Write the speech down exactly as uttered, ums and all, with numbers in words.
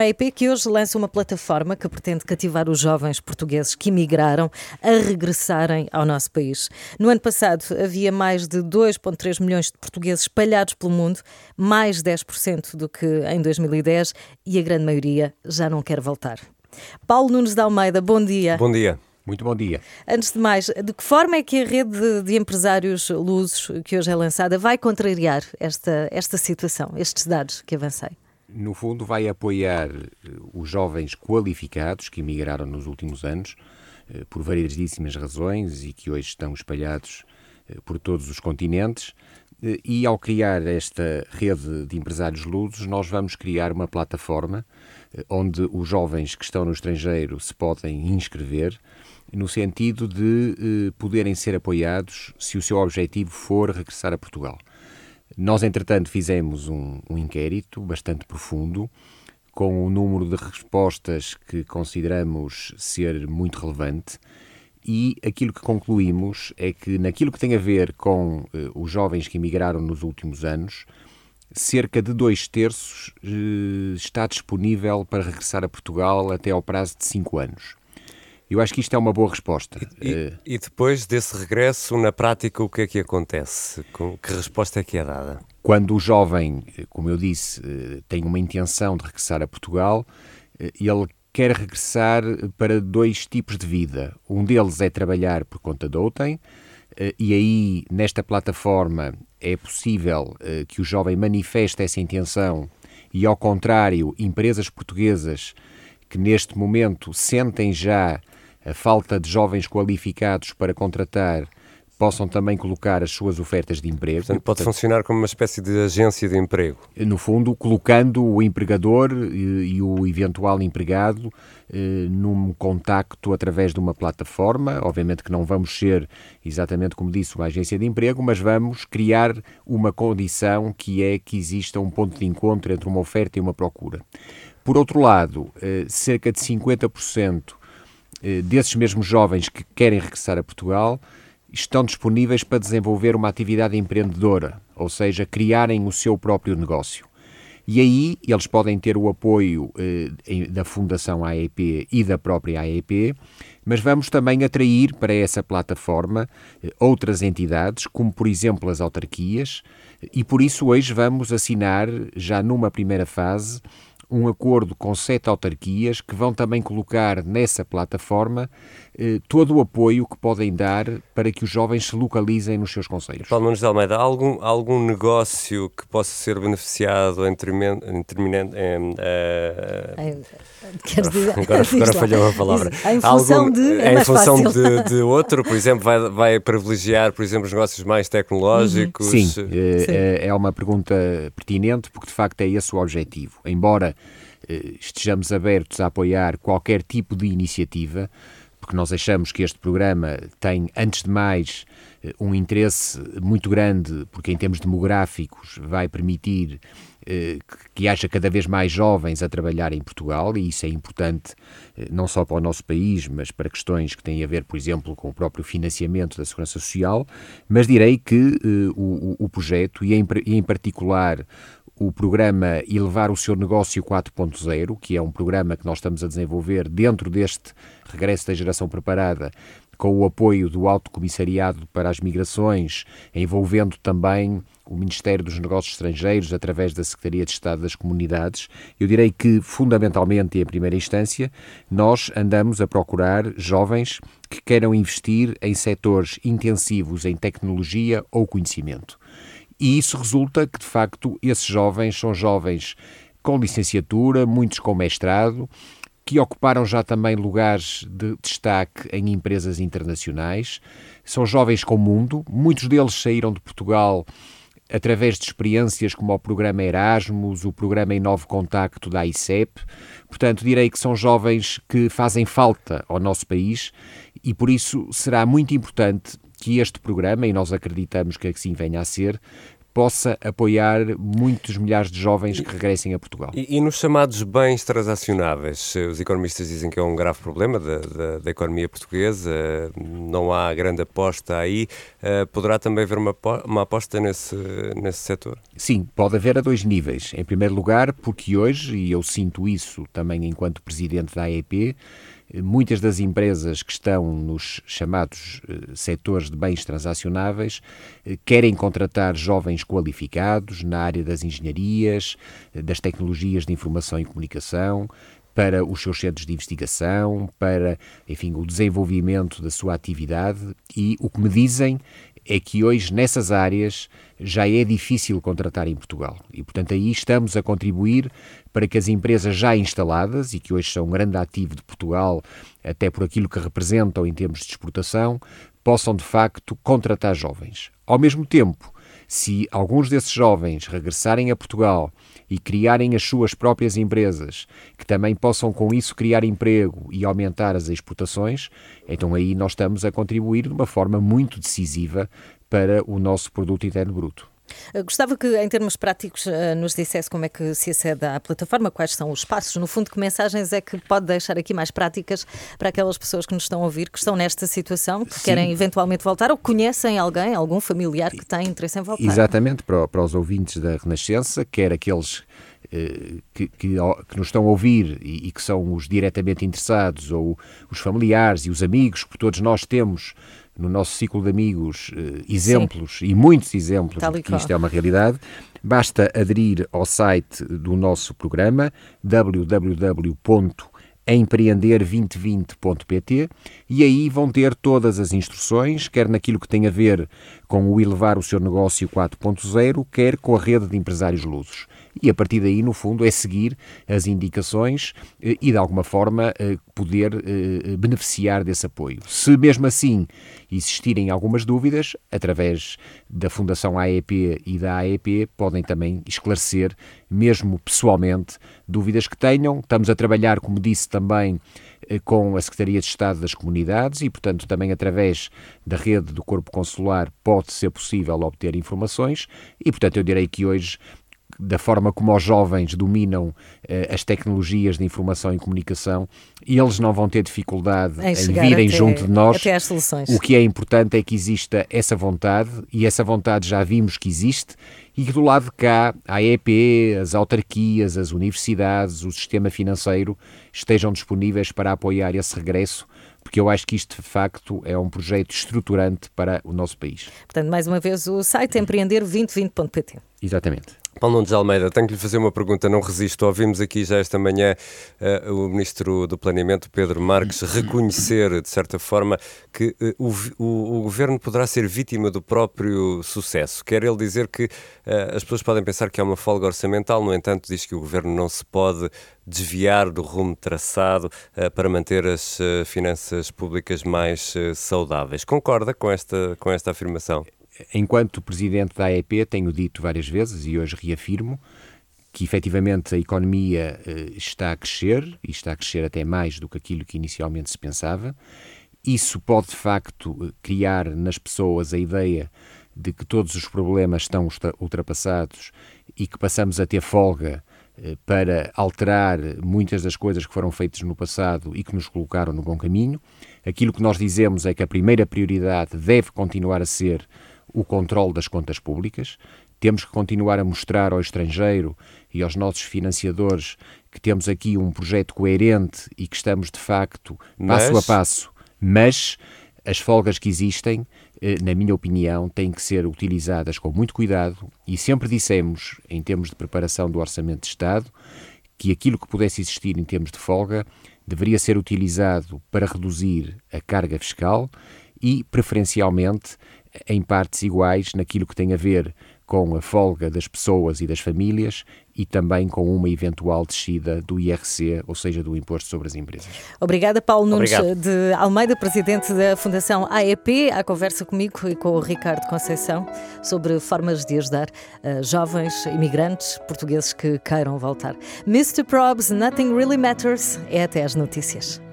A E P que hoje lança uma plataforma que pretende cativar os jovens portugueses que emigraram a regressarem ao nosso país. No ano passado havia mais de dois vírgula três milhões de portugueses espalhados pelo mundo, mais dez por cento do que em dois mil e dez, e a grande maioria já não quer voltar. Paulo Nunes de Almeida, bom dia. Bom dia. Muito bom dia. Antes de mais, de que forma é que a rede de, de empresários lusos que hoje é lançada vai contrariar esta, esta situação, estes dados que avancei? No fundo, vai apoiar os jovens qualificados que emigraram nos últimos anos, por variedíssimas razões e que hoje estão espalhados por todos os continentes. E ao criar esta rede de empresários lusos, nós vamos criar uma plataforma onde os jovens que estão no estrangeiro se podem inscrever, no sentido de poderem ser apoiados se o seu objetivo for regressar a Portugal. Nós, entretanto, fizemos um, um inquérito bastante profundo, com um número de respostas que consideramos ser muito relevante, e aquilo que concluímos é que, naquilo que tem a ver com eh, os jovens que emigraram nos últimos anos, cerca de dois terços eh, está disponível para regressar a Portugal até ao prazo de cinco anos. Eu acho que isto é uma boa resposta. E, e, e depois desse regresso, na prática, o que é que acontece? Com que resposta é que é dada? Quando o jovem, como eu disse, tem uma intenção de regressar a Portugal, ele quer regressar para dois tipos de vida. Um deles é trabalhar por conta de outrem, e aí, nesta plataforma, é possível que o jovem manifeste essa intenção e, ao contrário, empresas portuguesas que neste momento sentem já a falta de jovens qualificados para contratar, possam também colocar as suas ofertas de emprego. Portanto, pode Portanto, funcionar como uma espécie de agência de emprego. No fundo, colocando o empregador e, e o eventual empregado eh, num contacto através de uma plataforma. Obviamente que não vamos ser, exatamente como disse, uma agência de emprego, mas vamos criar uma condição que é que exista um ponto de encontro entre uma oferta e uma procura. Por outro lado, eh, cerca de cinquenta por cento desses mesmos jovens que querem regressar a Portugal estão disponíveis para desenvolver uma atividade empreendedora, ou seja, criarem o seu próprio negócio. E aí eles podem ter o apoio eh, da Fundação A E P e da própria A E P, mas vamos também atrair para essa plataforma eh, outras entidades, como por exemplo as autarquias, e por isso hoje vamos assinar, já numa primeira fase, um acordo com sete autarquias que vão também colocar nessa plataforma eh, todo o apoio que podem dar para que os jovens se localizem nos seus concelhos. Paulo Nunes de Almeida, há algum, algum negócio que possa ser beneficiado em terminando... Queres dizer? Agora, agora falhou a palavra. Em função algum, de... É em mais função fácil. de, de outro, por exemplo, vai, vai privilegiar, por exemplo, os negócios mais tecnológicos? Sim, eh, Sim. É, é uma pergunta pertinente, porque de facto é esse o objetivo. Embora estejamos abertos a apoiar qualquer tipo de iniciativa, porque nós achamos que este programa tem, antes de mais, um interesse muito grande, porque em termos demográficos vai permitir eh, que haja cada vez mais jovens a trabalhar em Portugal, e isso é importante eh, não só para o nosso país, mas para questões que têm a ver, por exemplo, com o próprio financiamento da Segurança Social. Mas direi que eh, o, o projeto, e em, e em particular o programa Elevar o Seu Negócio quatro ponto zero, que é um programa que nós estamos a desenvolver dentro deste regresso da geração preparada, com o apoio do Alto Comissariado para as Migrações, envolvendo também o Ministério dos Negócios Estrangeiros, através da Secretaria de Estado das Comunidades. Eu direi que, fundamentalmente e em primeira instância, nós andamos a procurar jovens que queiram investir em setores intensivos em tecnologia ou conhecimento. E isso resulta que, de facto, esses jovens são jovens com licenciatura, muitos com mestrado, que ocuparam já também lugares de destaque em empresas internacionais. São jovens com mundo, muitos deles saíram de Portugal através de experiências como o programa Erasmus, o programa Inove Contacto da I C E P. Portanto, direi que são jovens que fazem falta ao nosso país, e por isso será muito importante que este programa, e nós acreditamos que assim venha a ser, possa apoiar muitos milhares de jovens que regressem a Portugal. E, e nos chamados bens transacionáveis, os economistas dizem que é um grave problema da, da, da economia portuguesa, não há grande aposta aí. Poderá também haver uma, uma aposta nesse, nesse setor? Sim, pode haver a dois níveis. Em primeiro lugar, porque hoje, e eu sinto isso também enquanto presidente da A E P, muitas das empresas que estão nos chamados eh, setores de bens transacionáveis eh, querem contratar jovens qualificados na área das engenharias, eh, das tecnologias de informação e comunicação, para os seus centros de investigação, para, enfim, o desenvolvimento da sua atividade, e o que me dizem é que hoje nessas áreas já é difícil contratar em Portugal e, portanto, aí estamos a contribuir para que as empresas já instaladas e que hoje são um grande ativo de Portugal, até por aquilo que representam em termos de exportação, possam de facto contratar jovens. Ao mesmo tempo, se alguns desses jovens regressarem a Portugal e criarem as suas próprias empresas, que também possam com isso criar emprego e aumentar as exportações, então aí nós estamos a contribuir de uma forma muito decisiva para o nosso produto interno bruto. Gostava que, em termos práticos, nos dissesse como é que se acede à plataforma, quais são os passos, no fundo, que mensagens é que pode deixar aqui mais práticas para aquelas pessoas que nos estão a ouvir, que estão nesta situação, que Sim. querem eventualmente voltar ou conhecem alguém, algum familiar que tem interesse em voltar. Exatamente, para, para os ouvintes da Renascença, quer aqueles eh, que, que, que nos estão a ouvir e, e que são os diretamente interessados, ou os familiares e os amigos, que todos nós temos no nosso ciclo de amigos, eh, exemplos Sim. e muitos exemplos de que isto é uma realidade, basta aderir ao site do nosso programa w w w ponto empreender vinte vinte ponto p t e aí vão ter todas as instruções, quer naquilo que tem a ver com o elevar o seu negócio quatro ponto zero, quer com a rede de empresários lusos. E a partir daí, no fundo, é seguir as indicações e, de alguma forma, poder beneficiar desse apoio. Se mesmo assim existirem algumas dúvidas, através da Fundação A E P e da A E P, podem também esclarecer, mesmo pessoalmente, dúvidas que tenham. Estamos a trabalhar, como disse também, com a Secretaria de Estado das Comunidades e, portanto, também através da rede do Corpo Consular pode ser possível obter informações e, portanto, eu direi que hoje, da forma como os jovens dominam eh, as tecnologias de informação e comunicação, eles não vão ter dificuldade em, em virem até, junto de nós. Até às soluções. O que é importante é que exista essa vontade, e essa vontade já vimos que existe, e que do lado de cá, a A E P, as autarquias, as universidades, o sistema financeiro estejam disponíveis para apoiar esse regresso, porque eu acho que isto, de facto, é um projeto estruturante para o nosso país. Portanto, mais uma vez, o site empreender vinte vinte ponto p t. Exatamente. Paulo Nunes de Almeida, tenho que lhe fazer uma pergunta, não resisto. Ouvimos aqui já esta manhã uh, o Ministro do Planeamento, Pedro Marques, reconhecer, de certa forma, que uh, o, o, o Governo poderá ser vítima do próprio sucesso. Quer ele dizer que uh, as pessoas podem pensar que há uma folga orçamental, no entanto, diz que o Governo não se pode desviar do rumo traçado uh, para manter as uh, finanças públicas mais uh, saudáveis. Concorda com esta, com esta afirmação? Enquanto Presidente da A E P, tenho dito várias vezes, e hoje reafirmo, que efetivamente a economia eh, está a crescer, e está a crescer até mais do que aquilo que inicialmente se pensava. Isso pode, de facto, criar nas pessoas a ideia de que todos os problemas estão ultrapassados e que passamos a ter folga eh, para alterar muitas das coisas que foram feitas no passado e que nos colocaram no bom caminho. Aquilo que nós dizemos é que a primeira prioridade deve continuar a ser o controle das contas públicas. Temos que continuar a mostrar ao estrangeiro e aos nossos financiadores que temos aqui um projeto coerente e que estamos, de facto, mas... passo a passo. Mas as folgas que existem, na minha opinião, têm que ser utilizadas com muito cuidado e sempre dissemos, em termos de preparação do Orçamento de Estado, que aquilo que pudesse existir em termos de folga deveria ser utilizado para reduzir a carga fiscal e, preferencialmente, em partes iguais naquilo que tem a ver com a folga das pessoas e das famílias e também com uma eventual descida do I R C, ou seja, do Imposto sobre as Empresas. Obrigada, Paulo Nunes Obrigado. de Almeida, Presidente da Fundação A E P, à conversa comigo e com o Ricardo Conceição sobre formas de ajudar uh, jovens imigrantes portugueses que queiram voltar. mister Probs, Nothing Really Matters, é até às notícias.